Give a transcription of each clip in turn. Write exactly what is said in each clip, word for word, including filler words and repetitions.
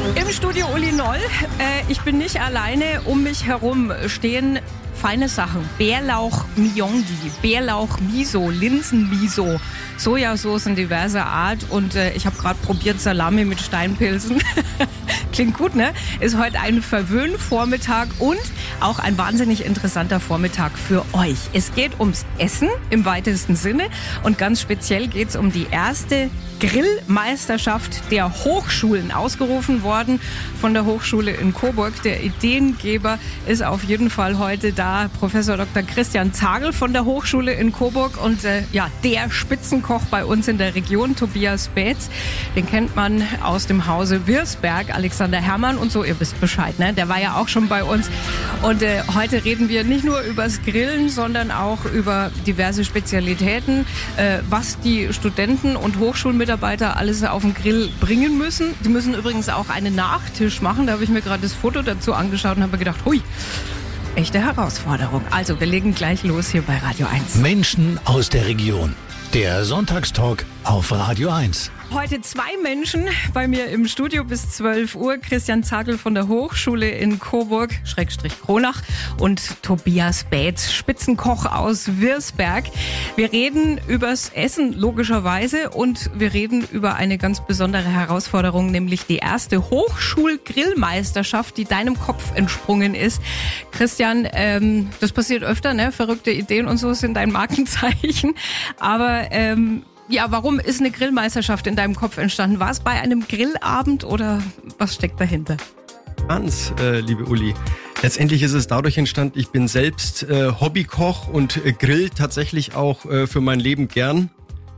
Im Studio Uli Noll. Äh, ich bin nicht alleine. Um mich herum stehen feine Sachen. Bärlauch Miongi, Bärlauch Miso, Linsen Miso, Sojasoßen diverser Art. Und äh, ich habe gerade probiert Salami mit Steinpilzen. Klingt gut, ne? Ist heute ein Verwöhnvormittag und auch ein wahnsinnig interessanter Vormittag für euch. Es geht ums Essen im weitesten Sinne und ganz speziell geht es um die erste Grillmeisterschaft der Hochschulen, ausgerufen worden von der Hochschule in Coburg. Der Ideengeber ist auf jeden Fall heute da, Professor Doktor Christian Zagel von der Hochschule in Coburg und äh, ja, der Spitzenkoch bei uns in der Region, Tobias Baetz. Den kennt man aus dem Hause Wirsberg, Alexander Herrmann und so, ihr wisst Bescheid, ne? Der war ja auch schon bei uns. Und äh, heute reden wir nicht nur übers Grillen, sondern auch über diverse Spezialitäten, äh, was die Studenten und Hochschulmitarbeiter alles auf den Grill bringen müssen. Die müssen übrigens auch einen Nachtisch machen. Da habe ich mir gerade das Foto dazu angeschaut und habe gedacht, hui, echte Herausforderung. Also, wir legen gleich los hier bei Radio eins. Menschen aus der Region. Der Sonntagstalk auf Radio eins. Heute zwei Menschen bei mir im Studio bis zwölf Uhr. Christian Zagel von der Hochschule in Coburg, Schrägstrich Kronach, und Tobias Baetz, Spitzenkoch aus Wirsberg. Wir reden übers Essen logischerweise und wir reden über eine ganz besondere Herausforderung, nämlich die erste Hochschulgrillmeisterschaft, die deinem Kopf entsprungen ist. Christian, ähm, das passiert öfter, ne? Verrückte Ideen und so sind dein Markenzeichen. Aber ähm, ja, warum ist eine Grillmeisterschaft in deinem Kopf entstanden? War es bei einem Grillabend oder was steckt dahinter? Ganz, äh, liebe Uli. Letztendlich ist es dadurch entstanden, ich bin selbst äh, Hobbykoch und äh, grill tatsächlich auch äh, für mein Leben gern.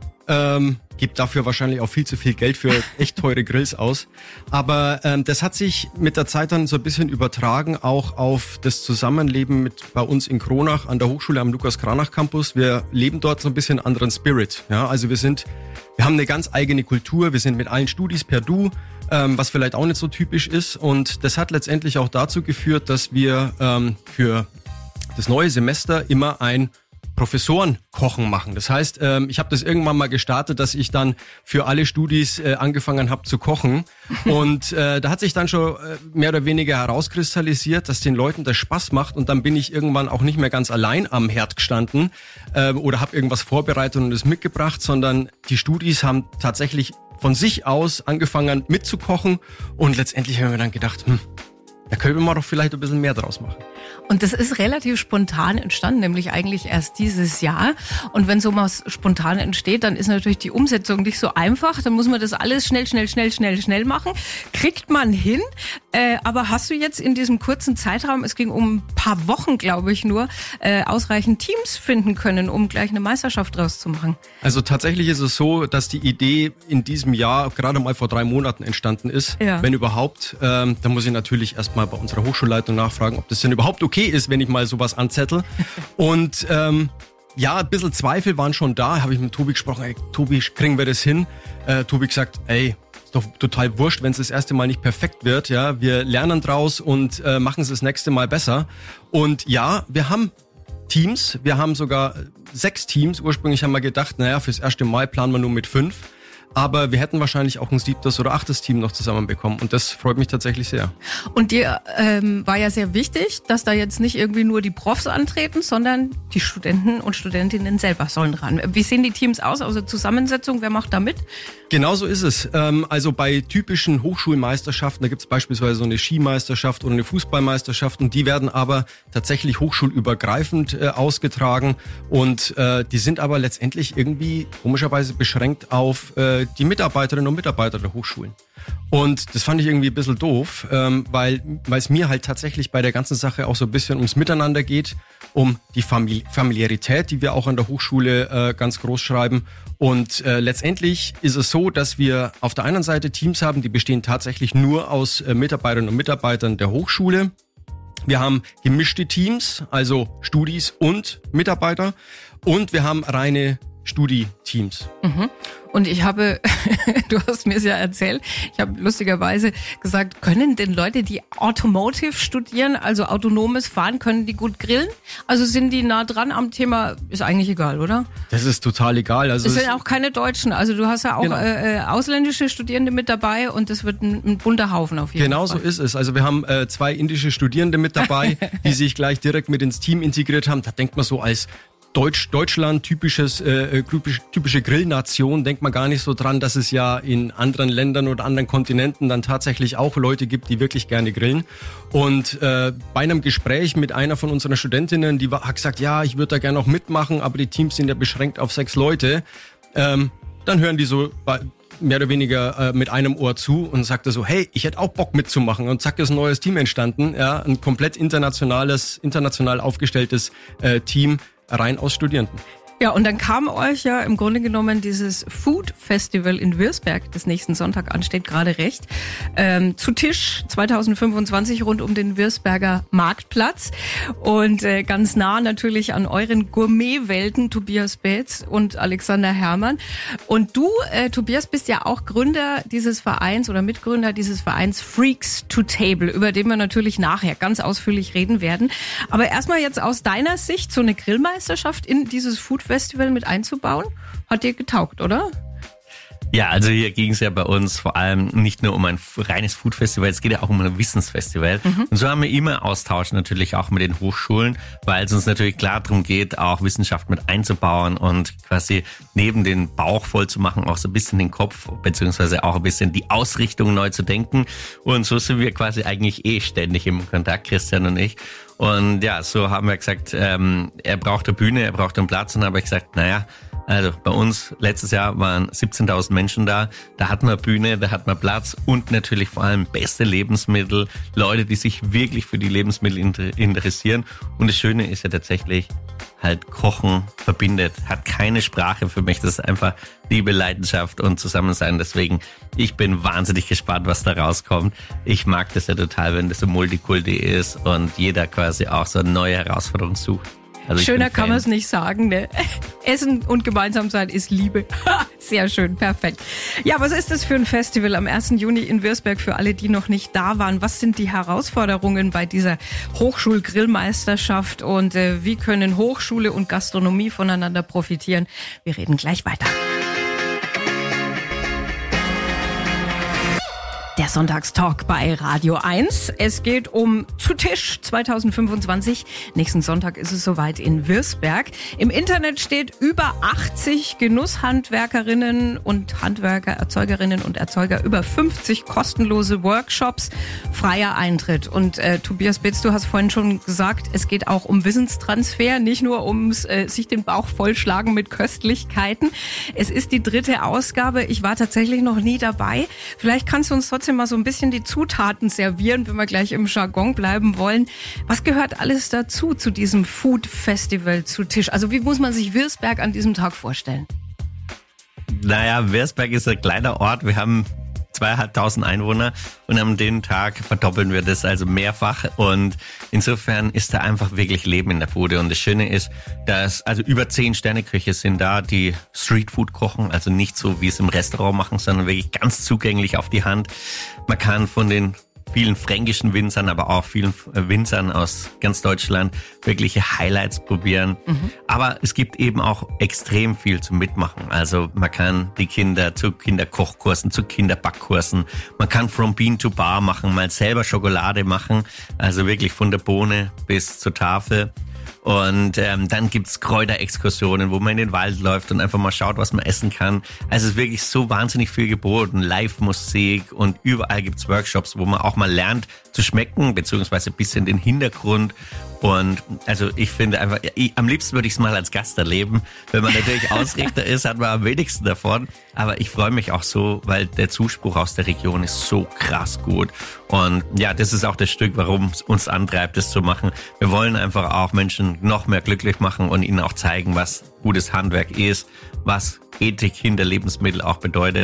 Ähm, gebe dafür wahrscheinlich auch viel zu viel Geld für echt teure Grills aus. Aber ähm, das hat sich mit der Zeit dann so ein bisschen übertragen, auch auf das Zusammenleben mit bei uns in Kronach an der Hochschule am Lukas-Cranach-Campus. Wir leben dort so ein bisschen anderen Spirit. Ja, also wir sind, wir haben eine ganz eigene Kultur. Wir sind mit allen Studis per Du, ähm, was vielleicht auch nicht so typisch ist. Und das hat letztendlich auch dazu geführt, dass wir ähm, für das neue Semester immer ein Professorenkochen machen. Das heißt, ähm, ich habe das irgendwann mal gestartet, dass ich dann für alle Studis äh, angefangen habe zu kochen. Und äh, da hat sich dann schon äh, mehr oder weniger herauskristallisiert, dass den Leuten das Spaß macht. Und dann bin ich irgendwann auch nicht mehr ganz allein am Herd gestanden äh, oder habe irgendwas vorbereitet und es mitgebracht, sondern die Studis haben tatsächlich von sich aus angefangen mitzukochen. Und letztendlich haben wir dann gedacht, hm, da können wir doch vielleicht ein bisschen mehr draus machen. Und das ist relativ spontan entstanden, nämlich eigentlich erst dieses Jahr. Und wenn so was spontan entsteht, dann ist natürlich die Umsetzung nicht so einfach. Dann muss man das alles schnell, schnell, schnell, schnell, schnell machen. Kriegt man hin. Äh, aber hast du jetzt in diesem kurzen Zeitraum, es ging um ein paar Wochen, glaube ich nur, äh, ausreichend Teams finden können, um gleich eine Meisterschaft draus zu machen? Also tatsächlich ist es so, dass die Idee in diesem Jahr gerade mal vor drei Monaten entstanden ist. Ja. Wenn überhaupt, ähm, da muss ich natürlich erstmal bei unserer Hochschulleitung nachfragen, ob das denn überhaupt okay ist, wenn ich mal sowas anzettel. Und ähm, ja, ein bisschen Zweifel waren schon da. Habe ich mit Tobi gesprochen, ey, Tobi, kriegen wir das hin? Äh, Tobi gesagt, ey, ist doch total wurscht, wenn es das erste Mal nicht perfekt wird. Ja, wir lernen draus und äh, machen es das nächste Mal besser. Und ja, wir haben Teams. Wir haben sogar sechs Teams. Ursprünglich haben wir gedacht, naja, fürs erste Mal planen wir nur mit fünf. Aber wir hätten wahrscheinlich auch ein siebtes oder achtes Team noch zusammenbekommen. Und das freut mich tatsächlich sehr. Und dir ähm, war ja sehr wichtig, dass da jetzt nicht irgendwie nur die Profs antreten, sondern die Studenten und Studentinnen selber sollen ran. Wie sehen die Teams aus? Also Zusammensetzung, wer macht da mit? Genau so ist es. Ähm, also bei typischen Hochschulmeisterschaften, da gibt es beispielsweise so eine Skimeisterschaft oder eine Fußballmeisterschaft. Und die werden aber tatsächlich hochschulübergreifend äh, ausgetragen. Und äh, die sind aber letztendlich irgendwie komischerweise beschränkt auf äh, die Mitarbeiterinnen und Mitarbeiter der Hochschulen. Und das fand ich irgendwie ein bisschen doof, ähm, weil weil es mir halt tatsächlich bei der ganzen Sache auch so ein bisschen ums Miteinander geht, um die Famili- Familiarität, die wir auch an der Hochschule äh, ganz groß schreiben. Und äh, letztendlich ist es so, dass wir auf der einen Seite Teams haben, die bestehen tatsächlich nur aus äh, Mitarbeiterinnen und Mitarbeitern der Hochschule. Wir haben gemischte Teams, also Studis und Mitarbeiter. Und wir haben reine Studi-Teams. Mhm. Und ich habe, du hast mir es ja erzählt, ich habe lustigerweise gesagt, können denn Leute, die Automotive studieren, also autonomes Fahren, können die gut grillen? Also sind die nah dran am Thema, ist eigentlich egal, oder? Das ist total egal. Also es sind auch keine Deutschen, also du hast ja auch genau. äh, ausländische Studierende mit dabei und das wird ein, ein bunter Haufen auf jeden genau Fall. Genau so ist es. Also wir haben äh, zwei indische Studierende mit dabei, die sich gleich direkt mit ins Team integriert haben. Da denkt man so als Deutsch, Deutschland, typisches, äh, typisch, typische Grillnation, denkt man gar nicht so dran, dass es ja in anderen Ländern oder anderen Kontinenten dann tatsächlich auch Leute gibt, die wirklich gerne grillen. Und äh, bei einem Gespräch mit einer von unseren Studentinnen, die war, hat gesagt, ja, ich würde da gerne noch mitmachen, aber die Teams sind ja beschränkt auf sechs Leute. Ähm, dann hören die so bei, mehr oder weniger äh, mit einem Ohr zu und sagte so, hey, ich hätte auch Bock mitzumachen. Und zack, ist ein neues Team entstanden, ja, ein komplett internationales, international aufgestelltes äh, Team, rein aus Studierenden. Ja, und dann kam euch ja im Grunde genommen dieses Food Festival in Würzberg, das nächsten Sonntag ansteht, gerade recht, ähm, zu Tisch zwanzig fünfundzwanzig rund um den Würzberger Marktplatz und äh, ganz nah natürlich an euren Gourmetwelten, Tobias Baetz und Alexander Herrmann. Und du, äh, Tobias, bist ja auch Gründer dieses Vereins oder Mitgründer dieses Vereins Freaks to Table, über den wir natürlich nachher ganz ausführlich reden werden. Aber erstmal jetzt aus deiner Sicht so eine Grillmeisterschaft in dieses Food Festival mit einzubauen, hat dir getaugt, oder? Ja, also hier ging es ja bei uns vor allem nicht nur um ein reines Food-Festival, es geht ja auch um ein Wissensfestival. Mhm. Und so haben wir immer Austausch natürlich auch mit den Hochschulen, weil es uns natürlich klar darum geht, auch Wissenschaft mit einzubauen und quasi neben den Bauch voll zu machen, auch so ein bisschen den Kopf, beziehungsweise auch ein bisschen die Ausrichtung neu zu denken. Und so sind wir quasi eigentlich eh ständig im Kontakt, Christian und ich. Und ja, so haben wir gesagt, ähm, er braucht eine Bühne, er braucht einen Platz. Und dann habe ich gesagt, naja, also bei uns letztes Jahr waren siebzehntausend Menschen da. Da hat man Bühne, da hat man Platz und natürlich vor allem beste Lebensmittel, Leute, die sich wirklich für die Lebensmittel interessieren. Und das Schöne ist ja tatsächlich, halt Kochen verbindet, hat keine Sprache für mich. Das ist einfach Liebe, Leidenschaft und Zusammensein. Deswegen, ich bin wahnsinnig gespannt, was da rauskommt. Ich mag das ja total, wenn das so Multikulti ist und jeder quasi auch so eine neue Herausforderung sucht. Also schöner kann man es nicht sagen, ne? Essen und gemeinsam sein ist Liebe. Sehr schön, perfekt. Ja, was ist das für ein Festival am ersten Juni in Würzberg für alle, die noch nicht da waren? Was sind die Herausforderungen bei dieser Hochschulgrillmeisterschaft und äh, wie können Hochschule und Gastronomie voneinander profitieren? Wir reden gleich weiter. Der Sonntagstalk bei Radio eins. Es geht um Zu Tisch zwanzig fünfundzwanzig. Nächsten Sonntag ist es soweit in Würzberg. Im Internet steht über achtzig Genusshandwerkerinnen und Handwerker, Erzeugerinnen und Erzeuger, über fünfzig kostenlose Workshops, freier Eintritt. Und äh, Tobias Baetz, du hast vorhin schon gesagt, es geht auch um Wissenstransfer, nicht nur ums äh, sich den Bauch vollschlagen mit Köstlichkeiten. Es ist die dritte Ausgabe. Ich war tatsächlich noch nie dabei. Vielleicht kannst du uns trotzdem mal so ein bisschen die Zutaten servieren, wenn wir gleich im Jargon bleiben wollen. Was gehört alles dazu, zu diesem Food Festival zu Tisch? Also wie muss man sich Würzberg an diesem Tag vorstellen? Naja, Würzberg ist ein kleiner Ort. Wir haben zweieinhalbtausend Einwohner und an dem Tag verdoppeln wir das also mehrfach und insofern ist da einfach wirklich Leben in der Bude und das Schöne ist, dass also über zehn Sterneköche sind da, die Streetfood kochen, also nicht so wie es im Restaurant machen, sondern wirklich ganz zugänglich auf die Hand. Man kann von den vielen fränkischen Winzern, aber auch vielen Winzern aus ganz Deutschland wirkliche Highlights probieren. Mhm. Aber es gibt eben auch extrem viel zum Mitmachen. Also man kann die Kinder zu Kinderkochkursen, zu Kinderbackkursen. Man kann from Bean to Bar machen, mal selber Schokolade machen. Also wirklich von der Bohne bis zur Tafel. Und ähm, dann gibt's Kräuterexkursionen, wo man in den Wald läuft und einfach mal schaut, was man essen kann. Also es ist wirklich so wahnsinnig viel geboten. Live-Musik und überall gibt's Workshops, wo man auch mal lernt zu schmecken, beziehungsweise ein bisschen den Hintergrund. Und also ich finde einfach, ich, am liebsten würde ich es mal als Gast erleben. Wenn man natürlich Ausrichter ist, hat man am wenigsten davon. Aber ich freue mich auch so, weil der Zuspruch aus der Region ist so krass gut. Und ja, das ist auch das Stück, warum es uns antreibt, das zu machen. Wir wollen einfach auch Menschen noch mehr glücklich machen und ihnen auch zeigen, was gutes Handwerk ist, was Ethik hinter Lebensmitteln auch bedeutet. Ja.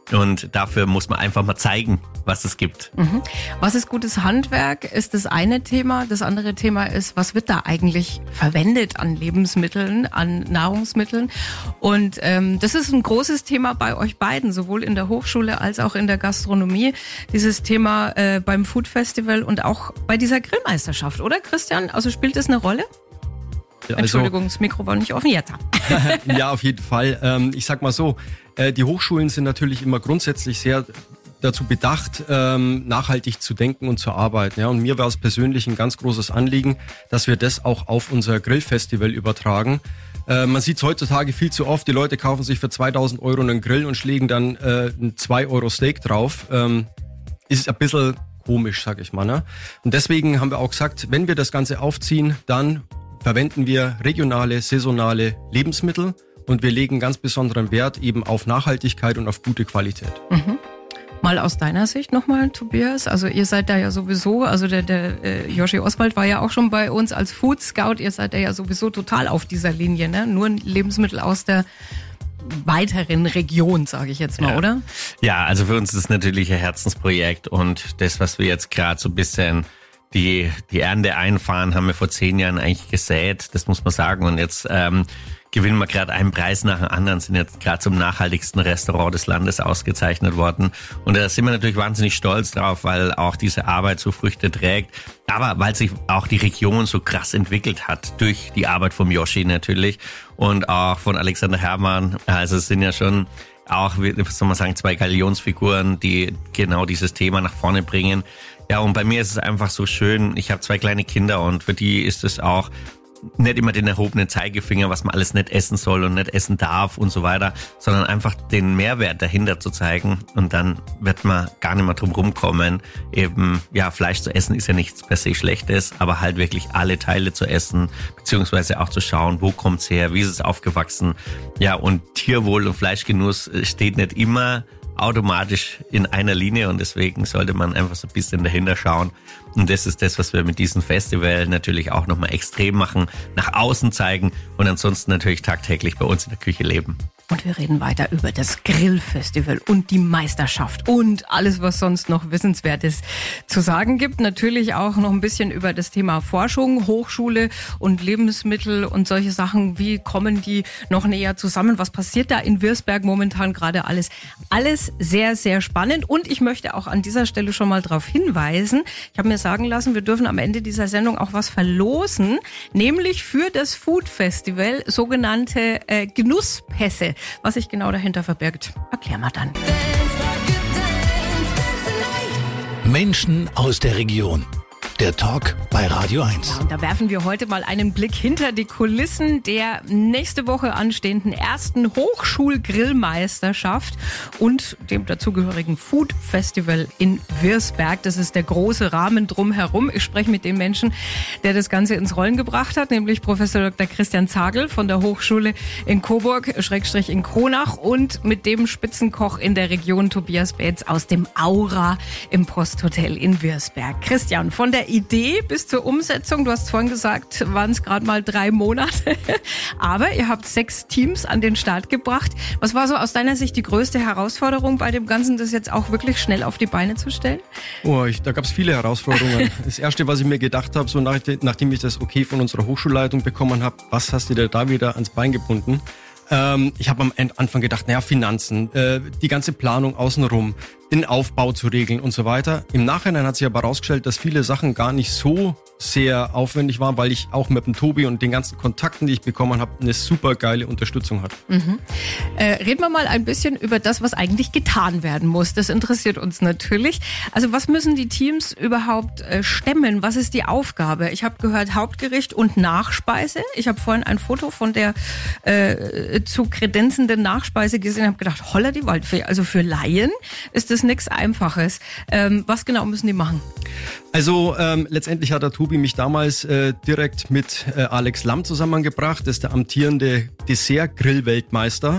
Und dafür muss man einfach mal zeigen, was es gibt. Mhm. Was ist gutes Handwerk, ist das eine Thema. Das andere Thema ist, was wird da eigentlich verwendet an Lebensmitteln, an Nahrungsmitteln? Und ähm, das ist ein großes Thema bei euch beiden, sowohl in der Hochschule als auch in der Gastronomie. Dieses Thema äh, beim Food Festival und auch bei dieser Grillmeisterschaft, oder Christian? Also spielt das eine Rolle? Ja, Entschuldigung, das Mikro war nicht offen jetzt. Ja, auf jeden Fall. Ähm, ich sag mal so, äh, die Hochschulen sind natürlich immer grundsätzlich sehr dazu bedacht, ähm, nachhaltig zu denken und zu arbeiten. Ja, und mir war es persönlich ein ganz großes Anliegen, dass wir das auch auf unser Grillfestival übertragen. Äh, man sieht es heutzutage viel zu oft, die Leute kaufen sich für zweitausend Euro einen Grill und schlägen dann äh, ein zwei Euro Steak drauf. Ähm, ist ein bisschen komisch, sag ich mal. Ne? Und deswegen haben wir auch gesagt, wenn wir das Ganze aufziehen, dann verwenden wir regionale, saisonale Lebensmittel und wir legen ganz besonderen Wert eben auf Nachhaltigkeit und auf gute Qualität. Mhm. Mal aus deiner Sicht nochmal, Tobias, also ihr seid da ja sowieso, also der, der äh, Joshi Oswald war ja auch schon bei uns als Food Scout, ihr seid da ja sowieso total auf dieser Linie, ne? Nur Lebensmittel aus der weiteren Region, sage ich jetzt mal, ja. oder? Ja, also für uns ist es natürlich ein Herzensprojekt und das, was wir jetzt gerade so ein bisschen die die Ernte einfahren, haben wir vor zehn Jahren eigentlich gesät, das muss man sagen. Und jetzt ähm, gewinnen wir gerade einen Preis nach dem anderen, sind jetzt gerade zum nachhaltigsten Restaurant des Landes ausgezeichnet worden. Und da sind wir natürlich wahnsinnig stolz drauf, weil auch diese Arbeit so Früchte trägt. Aber weil sich auch die Region so krass entwickelt hat, durch die Arbeit vom Joshi natürlich und auch von Alexander Herrmann. Also es sind ja schon auch, wie soll man sagen, zwei Galionsfiguren, die genau dieses Thema nach vorne bringen. Ja, und bei mir ist es einfach so schön, ich habe zwei kleine Kinder und für die ist es auch nicht immer den erhobenen Zeigefinger, was man alles nicht essen soll und nicht essen darf und so weiter, sondern einfach den Mehrwert dahinter zu zeigen und dann wird man gar nicht mehr drum rumkommen. Eben, ja, Fleisch zu essen ist ja nichts per se Schlechtes, aber halt wirklich alle Teile zu essen, beziehungsweise auch zu schauen, wo kommt's her, wie ist es aufgewachsen. Ja, und Tierwohl und Fleischgenuss steht nicht immer automatisch in einer Linie und deswegen sollte man einfach so ein bisschen dahinter schauen. Und das ist das, was wir mit diesem Festival natürlich auch nochmal extrem machen, nach außen zeigen und ansonsten natürlich tagtäglich bei uns in der Küche leben. Und wir reden weiter über das Grillfestival und die Meisterschaft und alles, was sonst noch Wissenswertes zu sagen gibt. Natürlich auch noch ein bisschen über das Thema Forschung, Hochschule und Lebensmittel und solche Sachen. Wie kommen die noch näher zusammen? Was passiert da in Wirsberg momentan gerade alles? Alles sehr, sehr spannend. Und ich möchte auch an dieser Stelle schon mal darauf hinweisen, ich habe mir sagen lassen, wir dürfen am Ende dieser Sendung auch was verlosen, nämlich für das Food Festival sogenannte äh, Genusspässe. Was sich genau dahinter verbirgt, erklären wir dann. Menschen aus der Region. Der Talk bei Radio eins. Ja, und da werfen wir heute mal einen Blick hinter die Kulissen der nächste Woche anstehenden ersten Hochschulgrillmeisterschaft und dem dazugehörigen Food Festival in Wirsberg. Das ist der große Rahmen drumherum. Ich spreche mit dem Menschen, der das Ganze ins Rollen gebracht hat, nämlich Professor Doktor Christian Zagel von der Hochschule in Coburg, Schrägstrich in Kronach und mit dem Spitzenkoch in der Region Tobias Baetz aus dem Aura im Posthotel in Wirsberg. Christian, von der Idee bis zur Umsetzung, du hast vorhin gesagt, waren es gerade mal drei Monate, aber ihr habt sechs Teams an den Start gebracht. Was war so aus deiner Sicht die größte Herausforderung bei dem Ganzen, das jetzt auch wirklich schnell auf die Beine zu stellen? Oh, ich, da gab es viele Herausforderungen. Das Erste, was ich mir gedacht habe, so nach, nachdem ich das Okay von unserer Hochschulleitung bekommen habe, was hast du dir da wieder ans Bein gebunden? Ähm, ich habe am Anfang gedacht, naja, Finanzen, äh, die ganze Planung außenrum, den Aufbau zu regeln und so weiter. Im Nachhinein hat sich aber herausgestellt, dass viele Sachen gar nicht so sehr aufwendig waren, weil ich auch mit dem Tobi und den ganzen Kontakten, die ich bekommen habe, eine super geile Unterstützung hatte. Mhm. Äh, reden wir mal ein bisschen über das, was eigentlich getan werden muss. Das interessiert uns natürlich. Also was müssen die Teams überhaupt äh, stemmen? Was ist die Aufgabe? Ich habe gehört Hauptgericht und Nachspeise. Ich habe vorhin ein Foto von der äh, zu kredenzenden Nachspeise gesehen und habe gedacht, holla die Waldfee. Also für Laien ist das nichts Einfaches. Ähm, was genau müssen die machen? Also ähm, letztendlich hat der Tobi mich damals äh, direkt mit äh, Alex Lamm zusammengebracht. Das ist der amtierende Dessert-Grill-Weltmeister.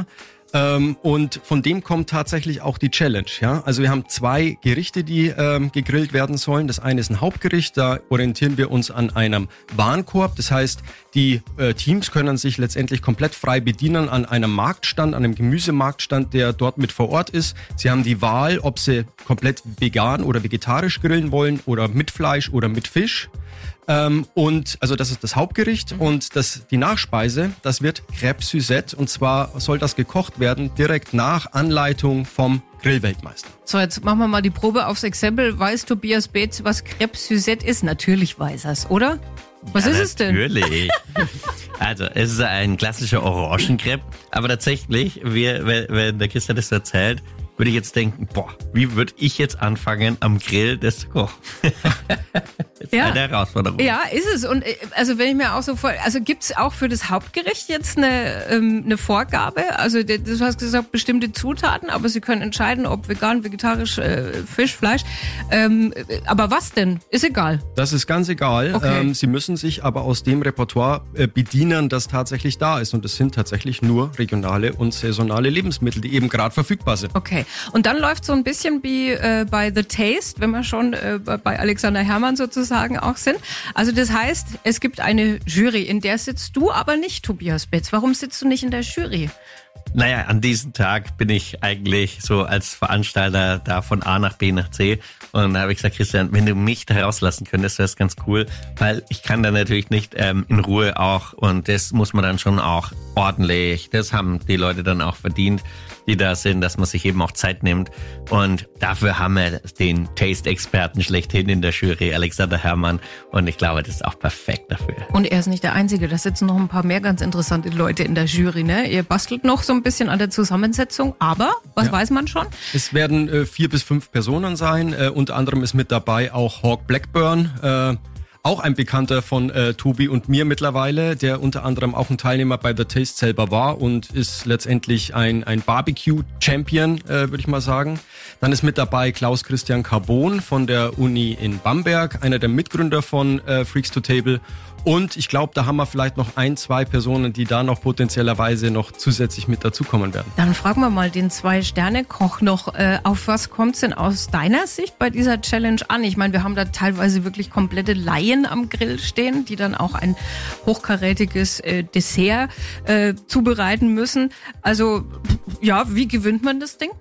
Ähm, und von dem kommt tatsächlich auch die Challenge. Ja? Also wir haben zwei Gerichte, die ähm, gegrillt werden sollen. Das eine ist ein Hauptgericht, da orientieren wir uns an einem Warenkorb. Das heißt, die äh, Teams können sich letztendlich komplett frei bedienen an einem Marktstand, an einem Gemüsemarktstand, der dort mit vor Ort ist. Sie haben die Wahl, ob sie komplett vegan oder vegetarisch grillen wollen oder mit Fleisch oder mit Fisch. Ähm, und also das ist das Hauptgericht und das die Nachspeise, das wird Crêpe Suzette und zwar soll das gekocht werden direkt nach Anleitung vom Grillweltmeister. So, jetzt machen wir mal die Probe aufs Exempel. Weiß Tobias Beetz, was Crêpe Suzette ist? Natürlich weiß er es, oder? Was ja, ist es denn? Natürlich. Also, es ist ein klassischer Orangencrepe, aber tatsächlich, wir, wenn der Christian das erzählt, würde ich jetzt denken, boah, wie würde ich jetzt anfangen, am Grill das zu kochen? Das ist ja. eine Herausforderung. Ja, ist es. Und also wenn ich mir auch so vor, also gibt's auch für das Hauptgericht jetzt eine, ähm, eine Vorgabe? Also du hast gesagt, bestimmte Zutaten, aber Sie können entscheiden, ob vegan, vegetarisch, äh, Fisch, Fleisch. Ähm, aber was denn? Ist egal. Das ist ganz egal. Okay. Ähm, Sie müssen sich aber aus dem Repertoire äh, bedienen, das tatsächlich da ist. Und es sind tatsächlich nur regionale und saisonale Lebensmittel, die eben gerade verfügbar sind. Okay. Und dann läuft so ein bisschen wie äh, bei The Taste, wenn wir schon äh, bei Alexander Herrmann sozusagen auch sind. Also das heißt, es gibt eine Jury, in der sitzt du aber nicht, Tobias Beetz. Warum sitzt du nicht in der Jury? Naja, an diesem Tag bin ich eigentlich so als Veranstalter da von A nach B nach C. Und da habe ich gesagt, Christian, wenn du mich da rauslassen könntest, wäre es ganz cool, weil ich kann da natürlich nicht ähm, in Ruhe auch und das muss man dann schon auch ordentlich, das haben die Leute dann auch verdient, die da sind, dass man sich eben auch Zeit nimmt und dafür haben wir den Taste-Experten schlechthin in der Jury, Alexander Herrmann und ich glaube, das ist auch perfekt dafür. Und er ist nicht der Einzige, da sitzen noch ein paar mehr ganz interessante Leute in der Jury, ne? Ihr bastelt noch so ein bisschen an der Zusammensetzung, aber was ja. weiß man schon? Es werden äh, vier bis fünf Personen sein, äh, unter anderem ist mit dabei auch Hawk Blackburn, äh, auch ein Bekannter von äh, Tobi und mir mittlerweile, der unter anderem auch ein Teilnehmer bei The Taste selber war und ist letztendlich ein, ein Barbecue-Champion, äh, würde ich mal sagen. Dann ist mit dabei Klaus Christian Carbon von der Uni in Bamberg, einer der Mitgründer von äh, Freaks to Table. Und ich glaube, da haben wir vielleicht noch ein, zwei Personen, die da noch potenziellerweise noch zusätzlich mit dazukommen werden. Dann fragen wir mal den Zwei-Sterne-Koch noch, äh, auf was kommt es denn aus deiner Sicht bei dieser Challenge an? Ich meine, wir haben da teilweise wirklich komplette Laien am Grill stehen, die dann auch ein hochkarätiges äh, Dessert äh, zubereiten müssen. Also, ja, wie gewinnt man das Ding?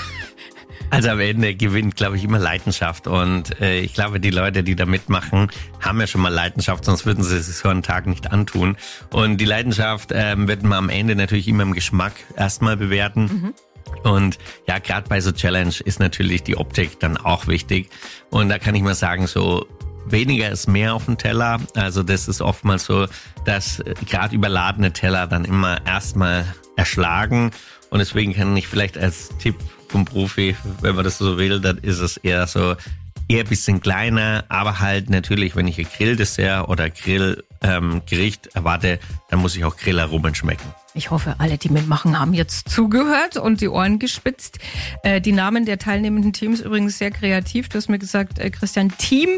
Also am Ende gewinnt, glaube ich, immer Leidenschaft und äh, ich glaube, die Leute, die da mitmachen, haben ja schon mal Leidenschaft, sonst würden sie es so einen Tag nicht antun. Und die Leidenschaft ähm, wird man am Ende natürlich immer im Geschmack erstmal bewerten. Mhm. Und ja, gerade bei so Challenge ist natürlich die Optik dann auch wichtig. Und da kann ich mal sagen, so weniger ist mehr auf dem Teller. Also das ist oftmals so, dass gerade überladene Teller dann immer erstmal erschlagen. Und deswegen kann ich vielleicht als Tipp vom Profi, wenn man das so will, dann ist es eher so, eher ein bisschen kleiner, aber halt natürlich, wenn ich ein Grilldessert oder Grillgericht ähm, erwarte, dann muss ich auch Grillaromen schmecken. Ich hoffe, alle, die mitmachen, haben jetzt zugehört und die Ohren gespitzt. Äh, die Namen der teilnehmenden Teams übrigens sehr kreativ. Du hast mir gesagt, äh, Christian, Team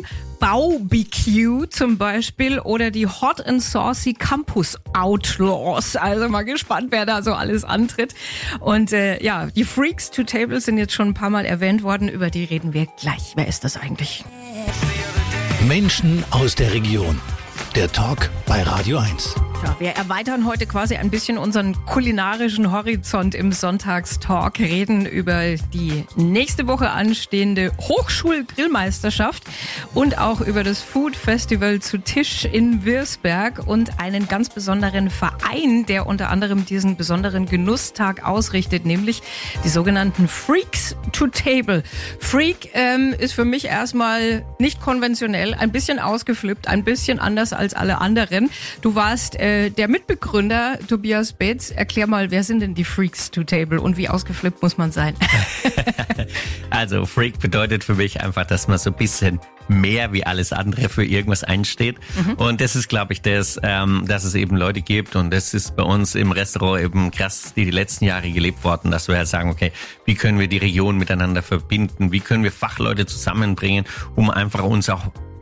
Barbecue zum Beispiel oder die Hot and Saucy Campus Outlaws. Also mal gespannt, wer da so alles antritt. Und äh, ja, die Freaks to Table sind jetzt schon ein paar Mal erwähnt worden. Über die reden wir gleich. Wer ist das eigentlich? Menschen aus der Region. Der Talk bei Radio eins. Ja, wir erweitern heute quasi ein bisschen unseren kulinarischen Horizont im Sonntagstalk, reden über die nächste Woche anstehende Hochschulgrillmeisterschaft und auch über das Food Festival zu Tisch in Wirsberg und einen ganz besonderen Verein, der unter anderem diesen besonderen Genusstag ausrichtet, nämlich die sogenannten Freaks to Table. Freak ähm, ist für mich erstmal nicht konventionell, ein bisschen ausgeflippt, ein bisschen anders als alle anderen. Du warst äh, der Mitbegründer, Tobias Beetz. Erklär mal, wer sind denn die Freaks to Table und wie ausgeflippt muss man sein? Also Freak bedeutet für mich einfach, dass man so ein bisschen mehr wie alles andere für irgendwas einsteht. Mhm. Und das ist, glaube ich, das, ähm, dass es eben Leute gibt und das ist bei uns im Restaurant eben krass, die die letzten Jahre gelebt worden, dass wir halt sagen, okay, wie können wir die Region miteinander verbinden? Wie können wir Fachleute zusammenbringen, um einfach uns auch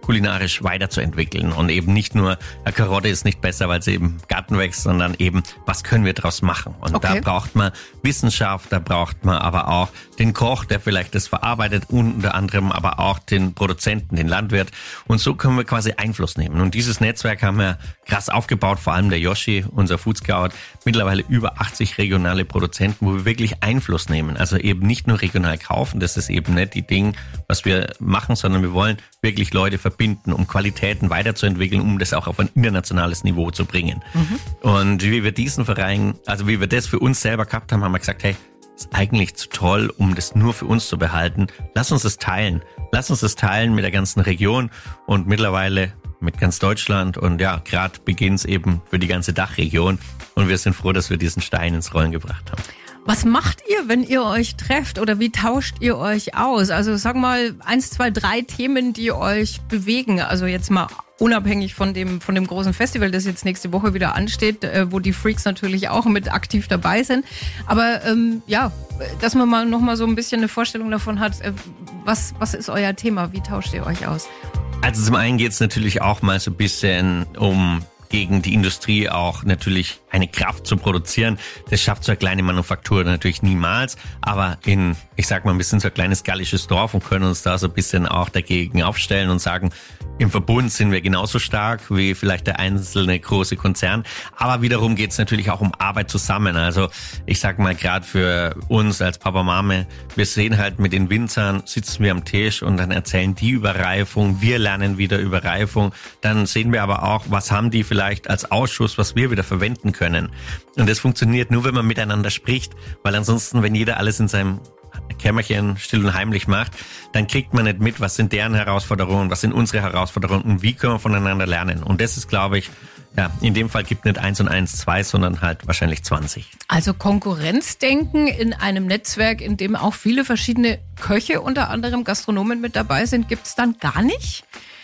kulinarisch weiterzuentwickeln und eben nicht nur, eine Karotte ist nicht besser, weil sie eben Garten wächst, sondern eben, was können wir daraus machen? Und okay. da braucht man Wissenschaft, da braucht man aber auch den Koch, der vielleicht das verarbeitet, unter anderem aber auch den Produzenten, den Landwirt. Und so können wir quasi Einfluss nehmen. Und dieses Netzwerk haben wir krass aufgebaut, vor allem der Yoshi, unser Food Scout, mittlerweile über achtzig regionale Produzenten, wo wir wirklich Einfluss nehmen. Also eben nicht nur regional kaufen, das ist eben nicht die Ding, was wir machen, sondern wir wollen wirklich Leute verbinden, um Qualitäten weiterzuentwickeln, um das auch auf ein internationales Niveau zu bringen. Mhm. Und wie wir diesen Verein, also wie wir das für uns selber gehabt haben, haben wir gesagt, hey, ist eigentlich zu toll, um das nur für uns zu behalten. Lass uns das teilen. Lass uns das teilen mit der ganzen Region und mittlerweile mit ganz Deutschland. Und ja, gerade beginnt es eben für die ganze Dachregion. Und wir sind froh, dass wir diesen Stein ins Rollen gebracht haben. Was macht ihr, wenn ihr euch trefft oder wie tauscht ihr euch aus? Also sag mal eins, zwei, drei Themen, die euch bewegen. Also jetzt mal unabhängig von dem von dem großen Festival, das jetzt nächste Woche wieder ansteht, äh, wo die Freaks natürlich auch mit aktiv dabei sind. Aber ähm, ja, dass man mal noch mal so ein bisschen eine Vorstellung davon hat, äh, was was ist euer Thema? Wie tauscht ihr euch aus? Also zum einen geht es natürlich auch mal so ein bisschen um gegen die Industrie auch natürlich eine Kraft zu produzieren. Das schafft so eine kleine Manufaktur natürlich niemals, aber in, ich sag mal, ein bisschen so ein kleines gallisches Dorf und können uns da so ein bisschen auch dagegen aufstellen und sagen, im Verbund sind wir genauso stark wie vielleicht der einzelne große Konzern. Aber wiederum geht es natürlich auch um Arbeit zusammen. Also ich sag mal, gerade für uns als Papa Mame, wir sehen halt mit den Winzern, sitzen wir am Tisch und dann erzählen die über Reifung, wir lernen wieder über Reifung. Dann sehen wir aber auch, was haben die vielleicht als Ausschuss, was wir wieder verwenden können. Und das funktioniert nur, wenn man miteinander spricht, weil ansonsten, wenn jeder alles in seinem Kämmerchen still und heimlich macht, dann kriegt man nicht mit, was sind deren Herausforderungen, was sind unsere Herausforderungen und wie können wir voneinander lernen. Und das ist, glaube ich, ja, in dem Fall gibt nicht eins und eins zwei, sondern halt wahrscheinlich zwanzig. Also Konkurrenzdenken in einem Netzwerk, in dem auch viele verschiedene Köche, unter anderem Gastronomen mit dabei sind, gibt es dann gar nicht?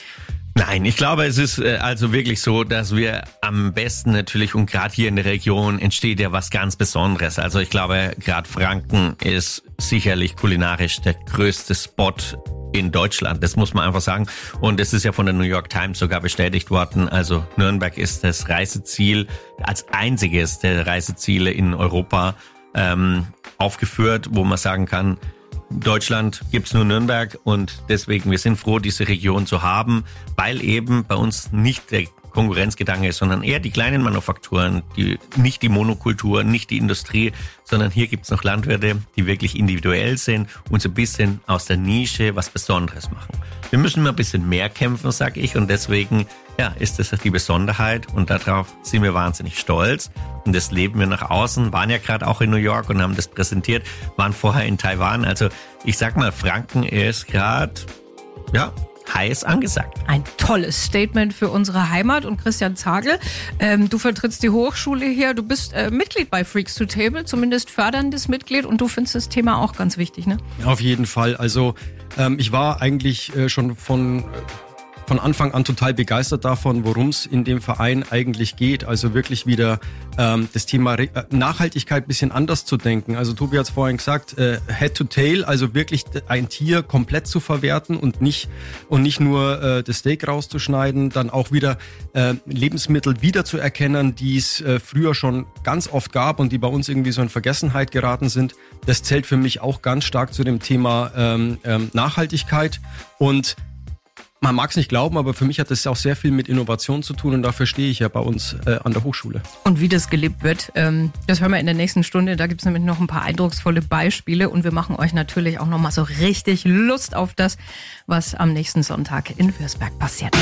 Nein, ich glaube, es ist also wirklich so, dass wir am besten natürlich, und gerade hier in der Region entsteht ja was ganz Besonderes. Also ich glaube, gerade Franken ist sicherlich kulinarisch der größte Spot in Deutschland. Das muss man einfach sagen. Und es ist ja von der New York Times sogar bestätigt worden. Also Nürnberg ist das Reiseziel, als einziges der Reiseziele in Europa ähm, aufgeführt, wo man sagen kann, Deutschland gibt's nur Nürnberg und deswegen, wir sind froh, diese Region zu haben, weil eben bei uns nicht der Konkurrenzgedanke ist, sondern eher die kleinen Manufakturen, die, nicht die Monokultur, nicht die Industrie, sondern hier gibt's noch Landwirte, die wirklich individuell sind und so ein bisschen aus der Nische was Besonderes machen. Wir müssen mal ein bisschen mehr kämpfen, sag ich, und deswegen ja, ist das die Besonderheit und darauf sind wir wahnsinnig stolz. Und das leben wir nach außen, waren ja gerade auch in New York und haben das präsentiert, waren vorher in Taiwan. Also ich sag mal, Franken ist gerade, ja, heiß angesagt. Ein tolles Statement für unsere Heimat. Und Christian Zagel, ähm, du vertrittst die Hochschule hier, du bist äh, Mitglied bei Freaks to Table, zumindest förderndes Mitglied, und du findest das Thema auch ganz wichtig, ne? Auf jeden Fall. Also ähm, ich war eigentlich äh, schon von... Äh, von Anfang an total begeistert davon, worum es in dem Verein eigentlich geht. Also wirklich wieder ähm, das Thema Re- Nachhaltigkeit ein bisschen anders zu denken. Also Tobi hat es vorhin gesagt, äh, Head to Tail, also wirklich ein Tier komplett zu verwerten und nicht und nicht nur äh, das Steak rauszuschneiden, dann auch wieder äh, Lebensmittel wiederzuerkennen, die es äh, früher schon ganz oft gab und die bei uns irgendwie so in Vergessenheit geraten sind. Das zählt für mich auch ganz stark zu dem Thema ähm, ähm, Nachhaltigkeit. Und man mag es nicht glauben, aber für mich hat das auch sehr viel mit Innovation zu tun und dafür stehe ich ja bei uns äh, an der Hochschule. Und wie das gelebt wird, ähm, das hören wir in der nächsten Stunde. Da gibt es nämlich noch ein paar eindrucksvolle Beispiele und wir machen euch natürlich auch nochmal so richtig Lust auf das, was am nächsten Sonntag in Würzberg passiert.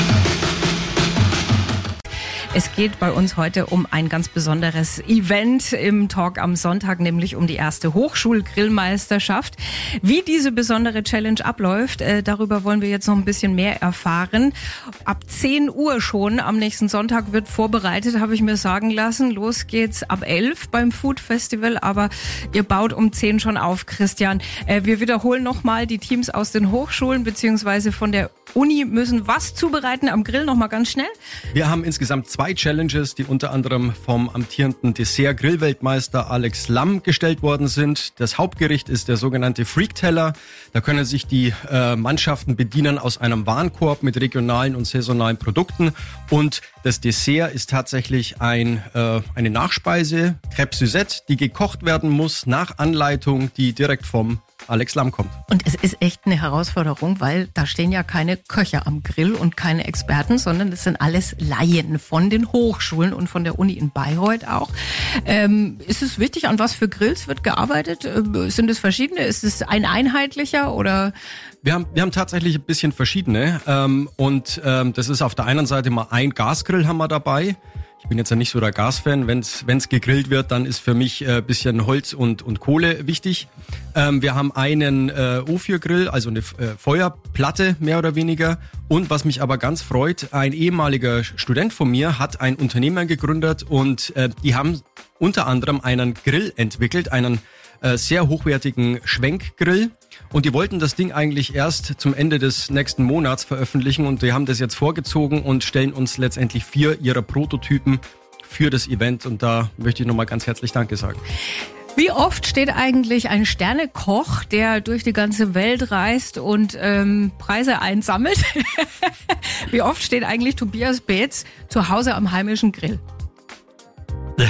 Es geht bei uns heute um ein ganz besonderes Event im Talk am Sonntag, nämlich um die erste Hochschulgrillmeisterschaft. Wie diese besondere Challenge abläuft, äh, darüber wollen wir jetzt noch ein bisschen mehr erfahren. Ab zehn Uhr schon am nächsten Sonntag wird vorbereitet, habe ich mir sagen lassen. Los geht's ab elf beim Food Festival, aber ihr baut um zehn schon auf, Christian. Äh, wir wiederholen nochmal, die Teams aus den Hochschulen beziehungsweise von der Uni müssen was zubereiten am Grill, nochmal ganz schnell. Wir haben insgesamt zwei zwei Challenges, die unter anderem vom amtierenden Dessert-Grillweltmeister Alex Lamm gestellt worden sind. Das Hauptgericht ist der sogenannte Freak-Teller. Da können sich die äh, Mannschaften bedienen aus einem Warenkorb mit regionalen und saisonalen Produkten. Und das Dessert ist tatsächlich ein, äh, eine Nachspeise, Crêpe Suzette, die gekocht werden muss nach Anleitung, die direkt vom Alex Lamm kommt. Und es ist echt eine Herausforderung, weil da stehen ja keine Köche am Grill und keine Experten, sondern es sind alles Laien von den Hochschulen und von der Uni in Bayreuth auch. Ähm, ist es wichtig, an was für Grills wird gearbeitet? Äh, sind es verschiedene? Ist es ein einheitlicher oder? Wir haben, wir haben tatsächlich ein bisschen verschiedene. Ähm, und ähm, das ist auf der einen Seite mal ein Gasgrill haben wir dabei. Ich bin jetzt ja nicht so der Gasfan. Wenn's wenn's gegrillt wird, dann ist für mich ein äh, bisschen Holz und und Kohle wichtig. Ähm, wir haben einen äh, O vier Grill, also eine äh, Feuerplatte mehr oder weniger. Und was mich aber ganz freut, ein ehemaliger Student von mir hat ein Unternehmen gegründet und äh, die haben unter anderem einen Grill entwickelt, einen äh, sehr hochwertigen Schwenkgrill. Und die wollten das Ding eigentlich erst zum Ende des nächsten Monats veröffentlichen und die haben das jetzt vorgezogen und stellen uns letztendlich vier ihrer Prototypen für das Event und da möchte ich nochmal ganz herzlich Danke sagen. Wie oft steht eigentlich ein Sternekoch, der durch die ganze Welt reist und ähm, Preise einsammelt, wie oft steht eigentlich Tobias Beetz zu Hause am heimischen Grill? Das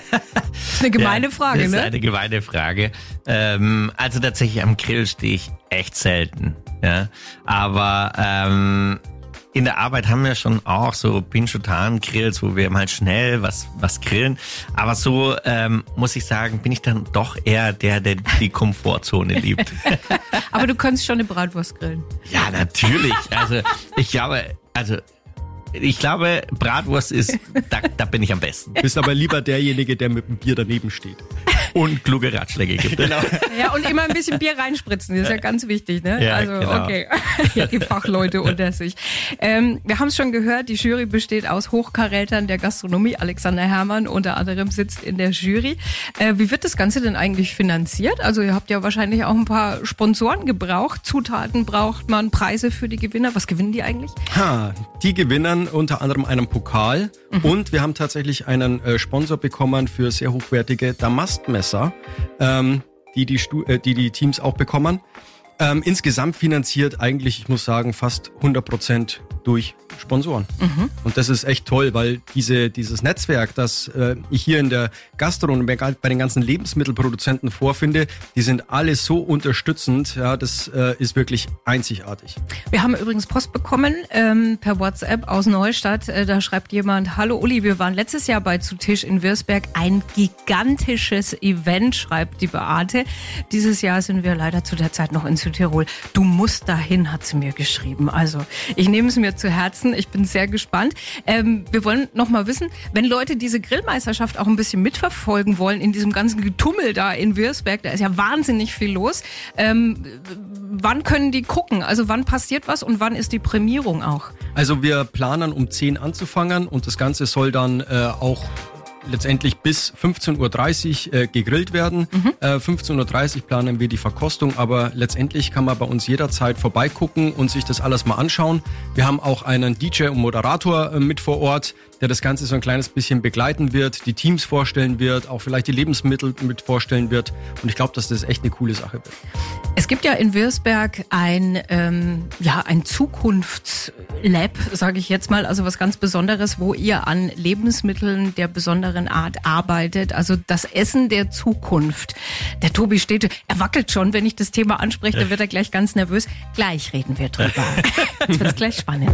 ist eine gemeine ja, Frage, das ist ne? eine gemeine Frage. Ähm, also tatsächlich am Grill stehe ich echt selten. Ja, aber ähm, in der Arbeit haben wir schon auch so Pinchotan-Grills, wo wir mal schnell was was grillen. Aber so ähm, muss ich sagen, bin ich dann doch eher der, der die Komfortzone liebt. Aber du kannst schon eine Bratwurst grillen. Ja, natürlich. Also ich glaube, also Ich glaube, Bratwurst ist, da, da bin ich am besten. Du bist aber lieber derjenige, der mit dem Bier daneben steht. Und kluge Ratschläge gibt. Genau. Ja, und immer ein bisschen Bier reinspritzen, das ist ja ganz wichtig, ne? Ja, also, genau. okay. Ja, die Fachleute unter sich. Ähm, wir haben es schon gehört, die Jury besteht aus Hochkarätern der Gastronomie. Alexander Herrmann unter anderem sitzt in der Jury. Äh, wie wird das Ganze denn eigentlich finanziert? Also, ihr habt ja wahrscheinlich auch ein paar Sponsoren gebraucht. Zutaten braucht man, Preise für die Gewinner. Was gewinnen die eigentlich? Ha, die gewinnen unter anderem einen Pokal mhm. und wir haben tatsächlich einen äh, Sponsor bekommen für sehr hochwertige Damastmesser, ähm, die, die, Stu- äh, die die Teams auch bekommen. Ähm, insgesamt finanziert eigentlich, ich muss sagen, fast hundert Prozent durch Sponsoren. Mhm. Und das ist echt toll, weil diese dieses Netzwerk, das äh, ich hier in der Gastro und bei den ganzen Lebensmittelproduzenten vorfinde, die sind alle so unterstützend. Ja, das äh, ist wirklich einzigartig. Wir haben übrigens Post bekommen ähm, per WhatsApp aus Neustadt. Äh, da schreibt jemand: Hallo Uli, wir waren letztes Jahr bei Zu Tisch in Würzberg. Ein gigantisches Event, schreibt die Beate. Dieses Jahr sind wir leider zu der Zeit noch in Südtirol. Du musst dahin, hat sie mir geschrieben. Also ich nehme es mir zu Herzen. Ich bin sehr gespannt. Ähm, wir wollen noch mal wissen, wenn Leute diese Grillmeisterschaft auch ein bisschen mitverfolgen wollen in diesem ganzen Getummel da in Würzberg, da ist ja wahnsinnig viel los. Ähm, wann können die gucken? Also wann passiert was und wann ist die Prämierung auch? Also wir planen um zehn anzufangen und das Ganze soll dann äh, auch letztendlich bis fünfzehn Uhr dreißig äh, gegrillt werden. Mhm. Äh, fünfzehn Uhr dreißig planen wir die Verkostung, aber letztendlich kann man bei uns jederzeit vorbeigucken und sich das alles mal anschauen. Wir haben auch einen D J und Moderator äh, mit vor Ort, der das Ganze so ein kleines bisschen begleiten wird, die Teams vorstellen wird, auch vielleicht die Lebensmittel mit vorstellen wird. Und ich glaube, dass das echt eine coole Sache wird. Es gibt ja in Würzberg ein, ähm, ja, ein Zukunftslab, sage ich jetzt mal, also was ganz Besonderes, wo ihr an Lebensmitteln der besonderen Art arbeitet, also das Essen der Zukunft. Der Tobi steht, er wackelt schon, wenn ich das Thema anspreche, da wird er gleich ganz nervös. Gleich reden wir drüber. Jetzt wird's gleich spannend.